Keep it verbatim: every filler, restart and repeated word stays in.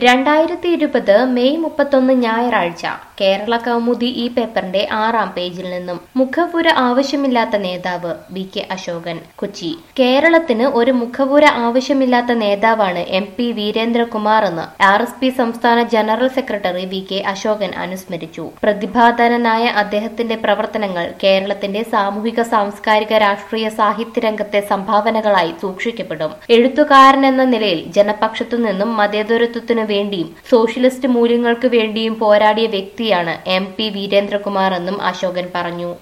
രണ്ടായിരത്തി ഇരുപത് മെയ് മുപ്പത്തൊന്ന് ഞായറാഴ്ച കേരള കൗമുദി ഈ പേപ്പറിന്റെ ആറാം പേജിൽ നിന്നും മുഖപുര ആവശ്യമില്ലാത്ത നേതാവ് വി കെ അശോകൻ. കൊച്ചി. കേരളത്തിന് ഒരു മുഖപുര ആവശ്യമില്ലാത്ത നേതാവാണ് എം പി വീരേന്ദ്രകുമാർ എന്ന് ആർ എസ് പി സംസ്ഥാന general secretary V K Ashokan അനുസ്മരിച്ചു. പ്രതിഭാധനനായ അദ്ദേഹത്തിന്റെ പ്രവർത്തനങ്ങൾ കേരളത്തിന്റെ സാമൂഹിക സാംസ്കാരിക രാഷ്ട്രീയ സാഹിത്യ രംഗത്തെ സംഭാവനകളായി സൂക്ഷിക്കപ്പെടും. എഴുത്തുകാരനെന്ന നിലയിൽ ജനപക്ഷത്തു നിന്നും മതേതരത്വത്തിനു വേണ്ടിയും സോഷ്യലിസ്റ്റ് മൂല്യങ്ങൾക്ക് വേണ്ടിയും പോരാടിയ വ്യക്തിയാണ് എം പി വീരേന്ദ്രകുമാർ എന്നും അശോകൻ പറഞ്ഞു.